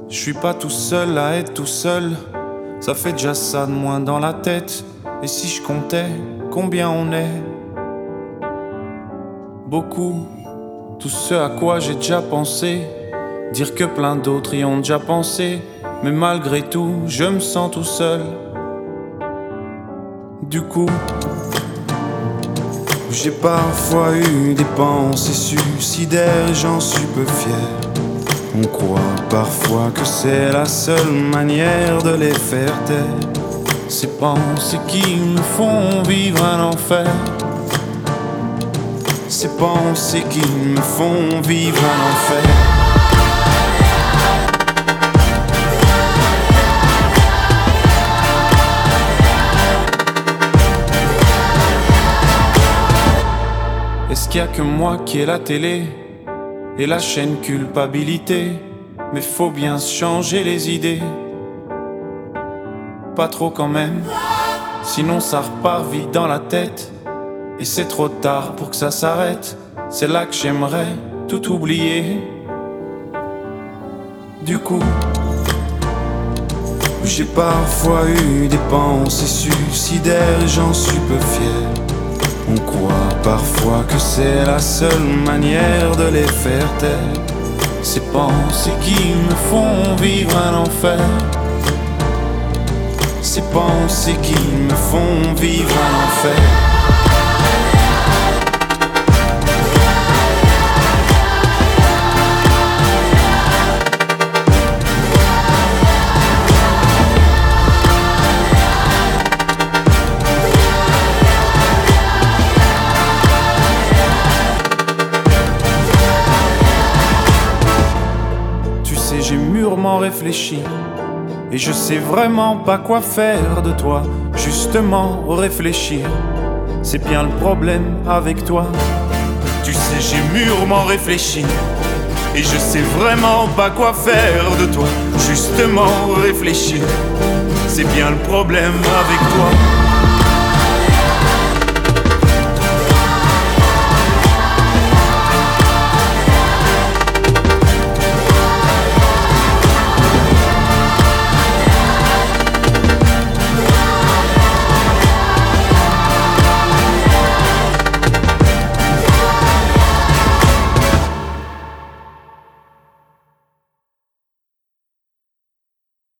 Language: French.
Je suis pas tout seul à être tout seul. Ça fait déjà ça de moins dans la tête. Et si je comptais combien on est? Beaucoup. Tout ce à quoi j'ai déjà pensé. Dire que plein d'autres y ont déjà pensé. Mais malgré tout, je me sens tout seul. Du coup, j'ai parfois eu des pensées suicidaires, j'en suis peu fier. On croit parfois que c'est la seule manière de les faire taire. Ces pensées qui me font vivre un enfer. Ces pensées qui me font vivre un enfer. Est-ce qu'il y a que moi qui ai la télé et la chaîne culpabilité? Mais faut bien se changer les idées. Pas trop quand même, sinon ça repart vite dans la tête. Et c'est trop tard pour que ça s'arrête. C'est là que j'aimerais tout oublier. Du coup, j'ai parfois eu des pensées suicidaires et j'en suis peu fier. On croit parfois que c'est la seule manière de les faire taire. Ces pensées qui me font vivre un enfer. Ces pensées qui me font vivre un enfer. J'ai mûrement réfléchi et je sais vraiment pas quoi faire de toi. Justement réfléchir, c'est bien le problème avec toi. Tu sais, j'ai mûrement réfléchi et je sais vraiment pas quoi faire de toi. Justement réfléchir, c'est bien le problème avec toi.